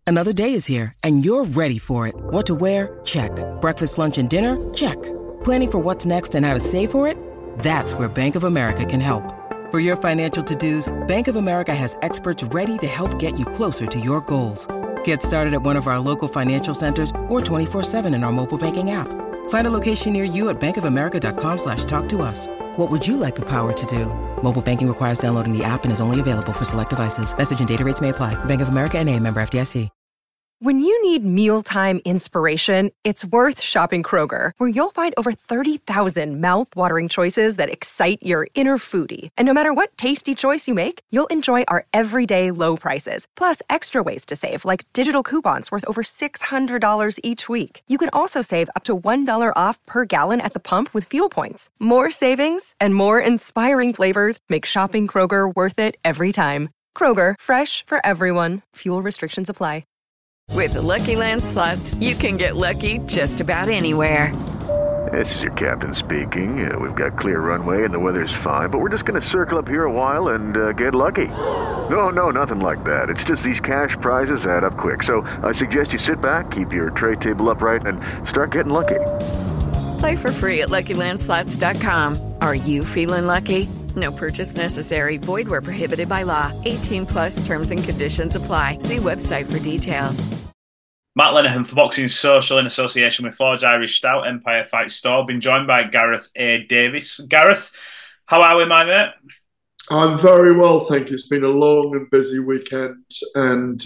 Another day is here, and you're ready for it. What to wear? Check. Breakfast, lunch, and dinner? Check. Planning for what's next and how to save for it? That's where Bank of America can help. For your financial to-dos, Bank of America has experts ready to help get you closer to your goals. Get started at one of our local financial centers or 24/7 in our mobile banking app. Find a location near you at bankofamerica.com/talktous. What would you like the power to do? Mobile banking requires downloading the app and is only available for select devices. Message and data rates may apply. Bank of America N.A., member FDIC. When you need mealtime inspiration, it's worth shopping Kroger, where you'll find over 30,000 mouth-watering choices that excite your inner foodie. And no matter what tasty choice you make, you'll enjoy our everyday low prices, plus extra ways to save, like digital coupons worth over $600 each week. You can also save up to $1 off per gallon at the pump with fuel points. More savings and more inspiring flavors make shopping Kroger worth it every time. Kroger, fresh for everyone. Fuel restrictions apply. With the Lucky Land Slots, you can get lucky just about anywhere. This is your captain speaking. We've got clear runway and the weather's fine, but we're just going to circle up here a while and get lucky. No, nothing like that. It's just these cash prizes add up quick. So I suggest you sit back, keep your tray table upright, and start getting lucky. Play for free at LuckyLandSlots.com. Are you feeling lucky? No purchase necessary. Void where prohibited by law. 18+ terms and conditions apply. See website for details. Matt Lenehan for Boxing Social in association with Forge Irish Stout, Empire Fight Store. Been joined by Gareth A. Davis. Gareth, how are we, my mate? I'm very well, thank you. It's been a long and busy weekend, and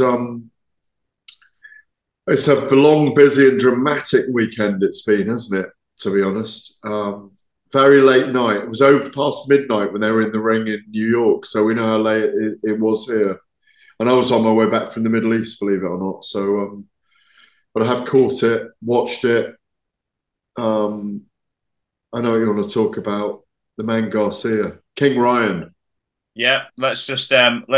it's a long, busy and dramatic weekend it's been, hasn't it, to be honest? Very late night. It was over past midnight when they were in the ring in New York, so we know how late it was here. And I was on my way back from the Middle East, believe it or not. So, but I have caught it, watched it. I know what you want to talk about. The man Garcia, King Ryan. Yeah, let's just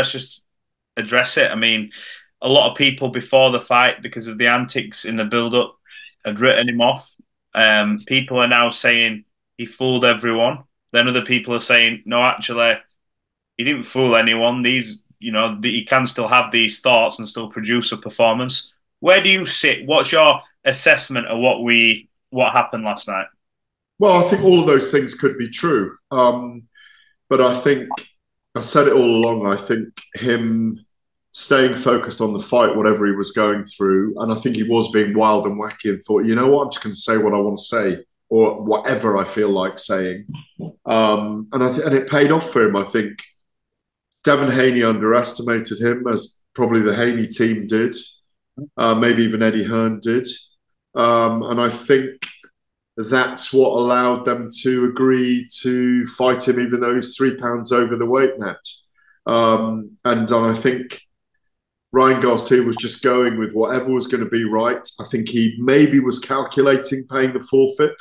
address it. I mean, a lot of people before the fight, because of the antics in the build-up, had written him off. People are now saying he fooled everyone. Then other people are saying, no, actually, he didn't fool anyone. He can still have these thoughts and still produce a performance. Where do you sit? What's your assessment of what happened last night? Well, I think all of those things could be true. But I think, I said it all along, I think him staying focused on the fight, whatever he was going through, and I think he was being wild and wacky and thought, you know what, I'm just going to say what I want to say, or whatever I feel like saying. And it paid off for him, I think. Devin Haney underestimated him, as probably the Haney team did. Maybe even Eddie Hearn did. And I think that's what allowed them to agree to fight him, even though he's 3 pounds over the weight net. And I think Ryan Garcia was just going with whatever was going to be right. I think he maybe was calculating paying the forfeit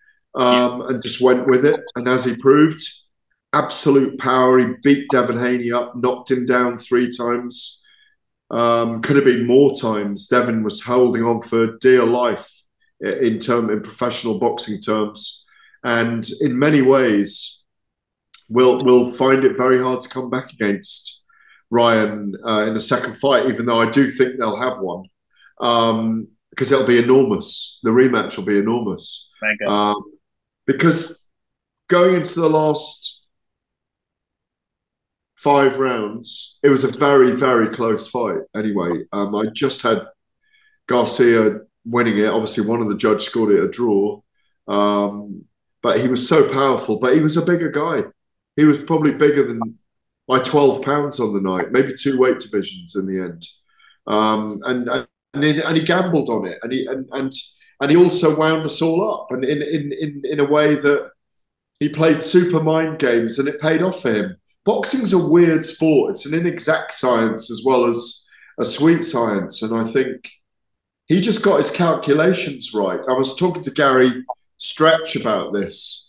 and just went with it. And as he proved, absolute power. He beat Devin Haney up, knocked him down 3 times. Could have been more times. Devin was holding on for dear life in professional boxing terms. And in many ways, we'll find it very hard to come back against Ryan in the second fight, even though I do think they'll have one, because it'll be enormous. The rematch will be enormous. Because going into the last 5 rounds, it was a very, very close fight anyway. I just had Garcia winning it. Obviously, one of the judges scored it a draw. But he was so powerful. But he was a bigger guy. He was probably bigger than by 12 pounds on the night, maybe 2 weight divisions in the end. And he gambled on it, and he also wound us all up, and in a way that he played super mind games, and it paid off for him. Boxing's a weird sport. It's an inexact science as well as a sweet science, and I think he just got his calculations right. I was talking to Gary Stretch about this.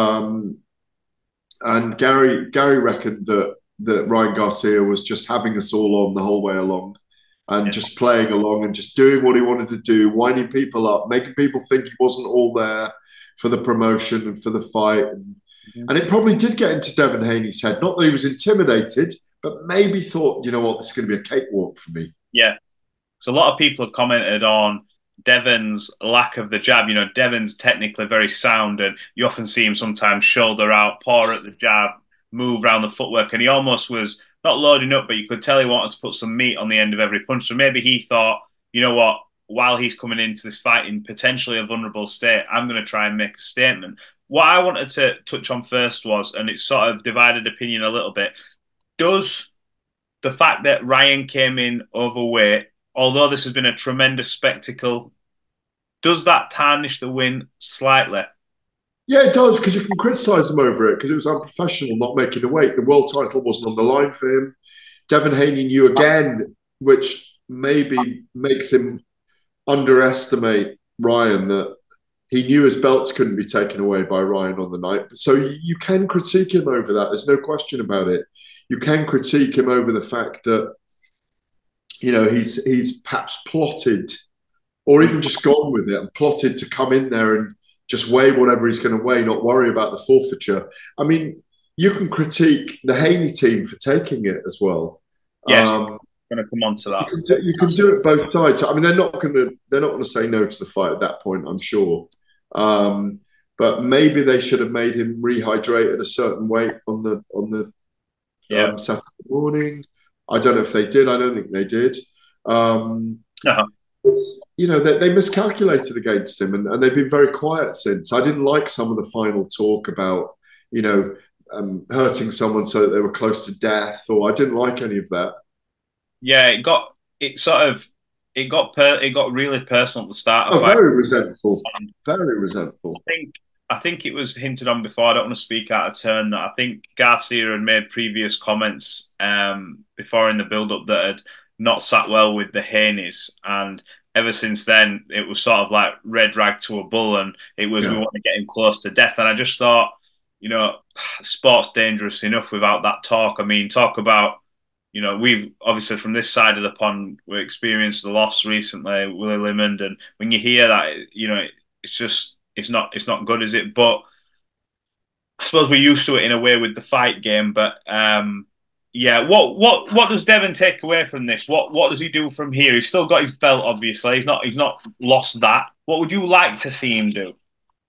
And Gary reckoned that Ryan Garcia was just having us all on the whole way along and just playing along and just doing what he wanted to do, winding people up, making people think he wasn't all there for the promotion and for the fight. And it probably did get into Devin Haney's head. Not that he was intimidated, but maybe thought, you know what, this is going to be a cakewalk for me. Yeah. So a lot of people have commented on Devon's lack of the jab. You know, Devon's technically very sound, and you often see him sometimes shoulder out, paw at the jab, move around the footwork, and he almost was not loading up, but you could tell he wanted to put some meat on the end of every punch. So maybe he thought, you know what, while he's coming into this fight in potentially a vulnerable state, I'm going to try and make a statement. What I wanted to touch on first was, and it's sort of divided opinion a little bit, does the fact that Ryan came in overweight, although this has been a tremendous spectacle, does that tarnish the win slightly? Yeah, it does, because you can criticise him over it because it was unprofessional not making the weight. The world title wasn't on the line for him. Devin Haney knew again, which maybe makes him underestimate Ryan, that he knew his belts couldn't be taken away by Ryan on the night. So you can critique him over that. There's no question about it. You can critique him over the fact that, you know, he's perhaps plotted or even just gone with it and plotted to come in there and just weigh whatever he's going to weigh, not worry about the forfeiture. I mean, you can critique the Haney team for taking it as well. Yes, I'm going to come on to that. You can do it both sides. I mean, they're not going to say no to the fight at that point, I'm sure. But maybe they should have made him rehydrate at a certain weight on the Saturday morning. I don't know if they did. I don't think they did. You know, they miscalculated against him, and they've been very quiet since. I didn't like some of the final talk about, you know, hurting someone so that they were close to death, or I didn't like any of that. Yeah, it got really personal at the start. Very resentful. Very resentful. I think it was hinted on before. I don't want to speak out of turn. That I think Garcia had made previous comments before in the build-up that had not sat well with the Haneys, and ever since then it was sort of like red rag to a bull, and it was we want to get him close to death. And I just thought, you know, sport's dangerous enough without that talk. I mean, talk about, you know, we've obviously from this side of the pond we experienced the loss recently, Willie Limond, and when you hear that, you know, it's not good, is it? But I suppose we're used to it in a way with the fight game, but. Yeah, what does Devon take away from this? What does he do from here? He's still got his belt, obviously. He's not lost that. What would you like to see him do?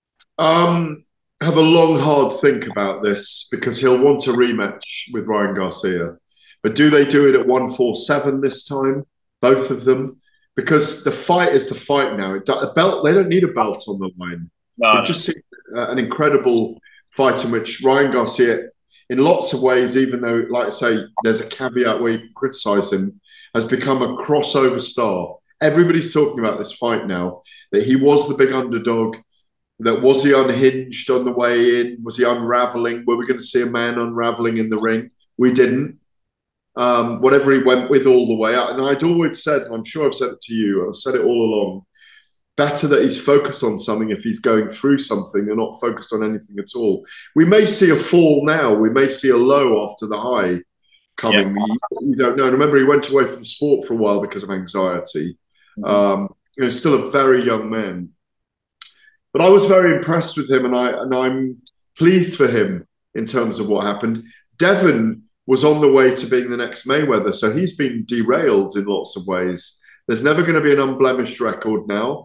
Have a long, hard think about this, because he'll want a rematch with Ryan Garcia. But do they do it at 147 this time? Both of them? Because the fight is the fight now. A belt, they don't need a belt on the line. We've just seen an incredible fight in which Ryan Garcia, in lots of ways, even though, like I say, there's a caveat where you can criticise him, has become a crossover star. Everybody's talking about this fight now, that he was the big underdog, that was he unhinged on the way in? Was he unravelling? Were we going to see a man unravelling in the ring? We didn't. Whatever he went with all the way out. And I'd always said, and I'm sure I've said it to you, I've said it all along, better that he's focused on something if he's going through something and not focused on anything at all. We may see a fall now. We may see a low after the high coming. Yeah. You don't know. Remember, he went away from the sport for a while because of anxiety. You know, still a very young man. But I was very impressed with him, and I'm pleased for him in terms of what happened. Devon was on the way to being the next Mayweather, so he's been derailed in lots of ways. There's never going to be an unblemished record now.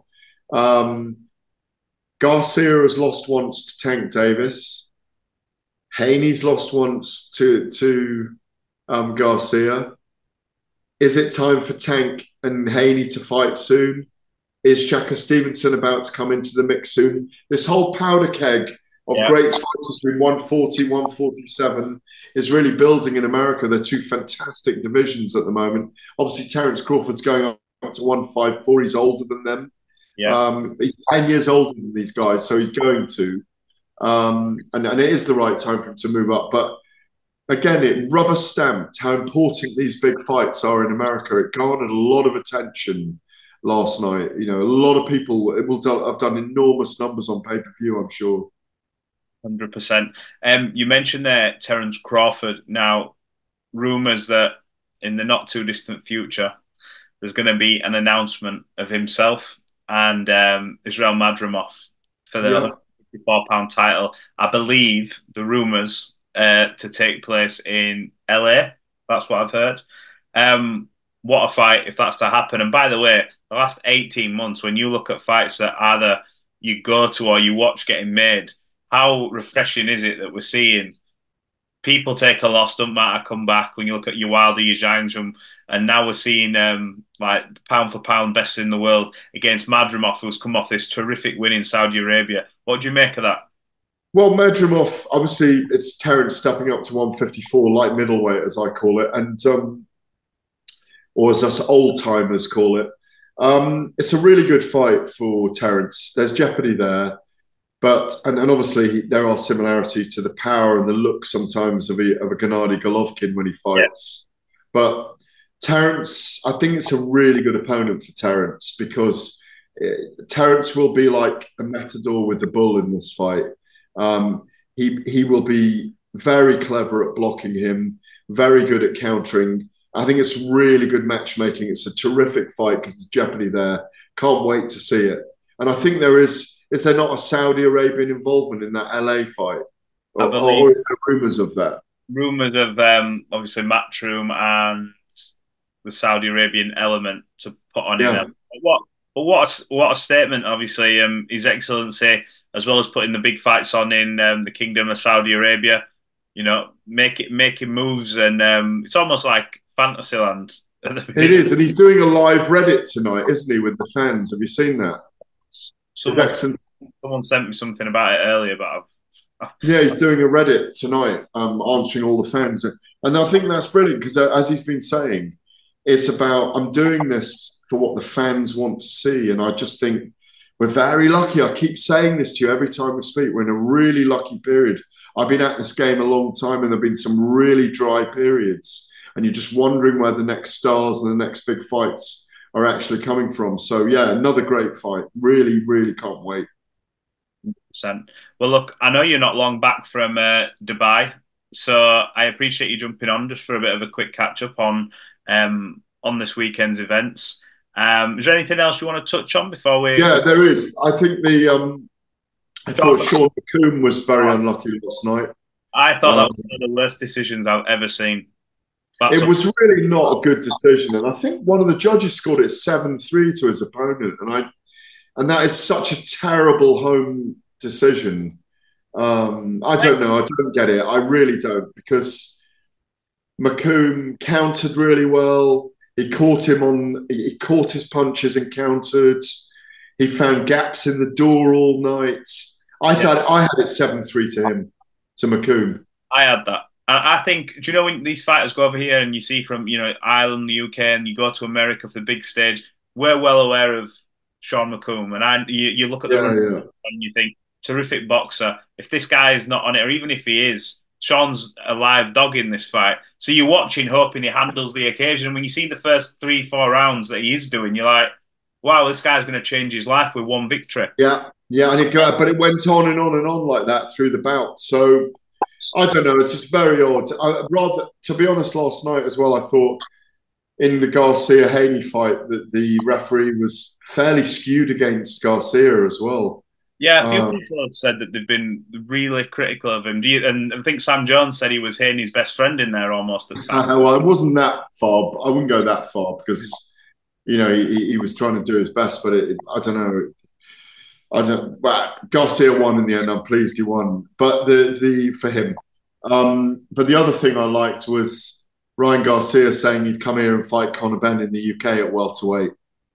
Garcia has lost once to Tank Davis. Haney's lost once to Garcia. Is it time for Tank and Haney to fight soon? Is Shaka Stevenson about to come into the mix soon? This whole powder keg of great fighters between 140, 147 is really building in America. They're two fantastic divisions at the moment. Obviously, Terence Crawford's going up to 154. He's older than them. He's 10 years older than these guys, so he's going to. And it is the right time for him to move up. But again, it rubber stamped how important these big fights are in America. It garnered a lot of attention last night. You know, a lot of people have done enormous numbers on pay-per-view, I'm sure. 100%. You mentioned there Terence Crawford. Now, rumours that in the not too distant future, there's going to be an announcement of himself and Israel Madrimov for the 154-pound title. I believe the rumours to take place in LA. That's what I've heard. what a fight if that's to happen. And by the way, the last 18 months, when you look at fights that either you go to or you watch getting made, how refreshing is it that we're seeing people take a loss, don't matter, come back? When you look at your Wilder, your Zhang, and now we're seeing like pound for pound best in the world against Madrimov, who's come off this terrific win in Saudi Arabia. What do you make of that? Well, Madrimov, obviously, it's Terence stepping up to 154, light middleweight, as I call it, and or as us old timers call it. It's a really good fight for Terence. There's jeopardy there, but and obviously there are similarities to the power and the look sometimes of a Gennady Golovkin when he fights. Yeah. But Terence, I think it's a really good opponent for Terence because Terence will be like a matador with the bull in this fight. He will be very clever at blocking him, very good at countering. I think it's really good matchmaking. It's a terrific fight because there's jeopardy there. Can't wait to see it. And I think is there not a Saudi Arabian involvement in that LA fight? Or is there rumours of that? Rumours of obviously Matchroom and the Saudi Arabian element to put on it. But what a statement, obviously. His Excellency, as well as putting the big fights on in the Kingdom of Saudi Arabia, making moves. And it's almost like Fantasyland. It is. And he's doing a live Reddit tonight, isn't he, with the fans? Have you seen that? Someone sent me something about it earlier, but yeah, he's doing a Reddit tonight, answering all the fans. And I think that's brilliant because, as he's been saying, it's about, I'm doing this for what the fans want to see. And I just think we're very lucky. I keep saying this to you every time we speak. We're in a really lucky period. I've been at this game a long time and there have been some really dry periods. And you're just wondering where the next stars and the next big fights are actually coming from. So, yeah, another great fight. Really, really can't wait. 100%. Well, look, I know you're not long back from Dubai, so I appreciate you jumping on just for a bit of a quick catch-up on this weekend's events. Is there anything else you want to touch on before we... Yeah, there is. I think I thought Sean McComb was very unlucky last night. I thought that was one of the worst decisions I've ever seen. It was really not a good decision. And I think one of the judges scored it 7-3 to his opponent. And that is such a terrible home decision. I don't know. I don't get it. I really don't. Because McComb countered really well. He caught his punches and countered. He found gaps in the door all night. I had it 7-3 to him, to McComb. I had that. I think, do you know when these fighters go over here and you see from, Ireland, the UK, and you go to America for the big stage, we're well aware of Sean McComb. And you look at and you think, terrific boxer. If this guy is not on it, or even if he is, Sean's a live dog in this fight. So you're watching, hoping he handles the occasion. When you see the first 3-4 rounds that he is doing, you're like, wow, this guy's going to change his life with one victory. Yeah, but it went on and on and on like that through the bout. So I don't know. It's just very odd. To be honest, last night as well, I thought in the Garcia-Haney fight that the referee was fairly skewed against Garcia as well. Yeah, a few people have said that they've been really critical of him. And I think Sam Jones said he was Haney's best friend in there almost at the time. Well, it wasn't that far. I wouldn't go that far because, he was trying to do his best. But I don't know. Well, Garcia won in the end. I'm pleased he won. But for him. But the other thing I liked was Ryan Garcia saying he'd come here and fight Conor Benn in the UK at welterweight.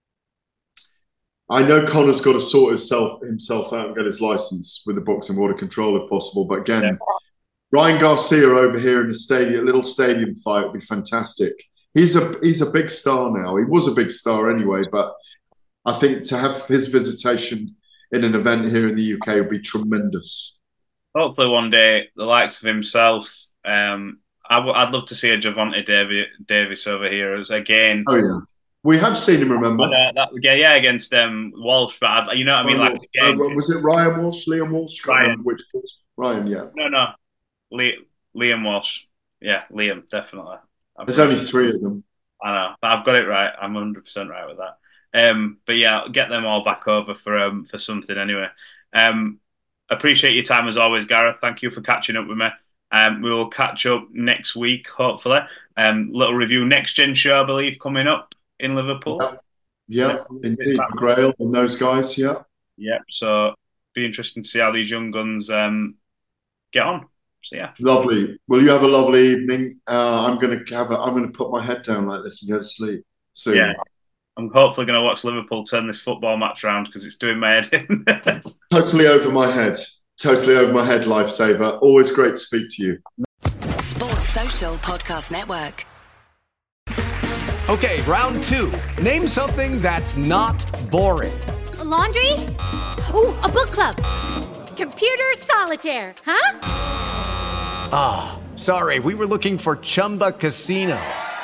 I know Conor's got to sort himself out and get his license with the Boxing Board of Control if possible. But again, Ryan Garcia over here in the stadium, little stadium fight would be fantastic. He's a big star now. He was a big star anyway, but I think to have his visitation in an event here in the UK would be tremendous. Hopefully one day, the likes of himself, I'd love to see a Gervonta Davis over here as again. Oh yeah, we have seen him. Remember? Against Walsh, but you know what I mean. Was it Ryan Walsh, Liam Walsh? Ryan, yeah. No, Liam Walsh. Yeah, Liam, definitely. There's only 3 of them. I know, but I've got it right. I'm 100% right with that. But yeah, get them all back over for something anyway. Appreciate your time as always, Gareth. Thank you for catching up with me. We will catch up next week, hopefully. Little review, Next Gen show, I believe, coming up in Liverpool. Yeah, indeed. Grail and those guys, yeah. Yeah, so be interesting to see how these young guns get on. So yeah, lovely. Well, you have a lovely evening. I'm going to put my head down like this and go to sleep soon. Yeah, I'm hopefully going to watch Liverpool turn this football match around because it's doing my head in. Totally over my head. Totally over my head, Lifesaver. Always great to speak to you. Sports Social Podcast Network. Okay, round 2. Name something that's not boring. A laundry? Ooh, a book club. Computer solitaire, huh? Ah, sorry, we were looking for Chumba Casino.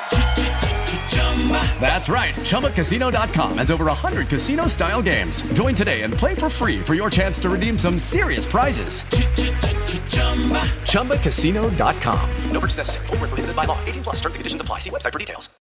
That's right, ChumbaCasino.com has over 100 casino-style games. Join today and play for free for your chance to redeem some serious prizes. ChumbaCasino.com. No purchase necessary. Void where prohibited by law. 18+. Terms and conditions apply. See website for details.